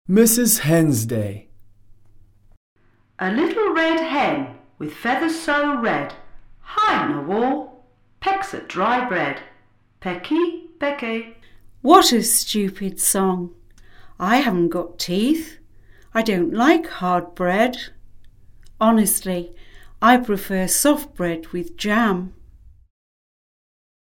Mrs. Hen's Day. A little red hen with feathers so red, high on a wall, pecks at dry bread. Pecky, pecky. What a stupid song! I haven't got teeth. I don't like hard bread. Honestly, I prefer soft bread with jam.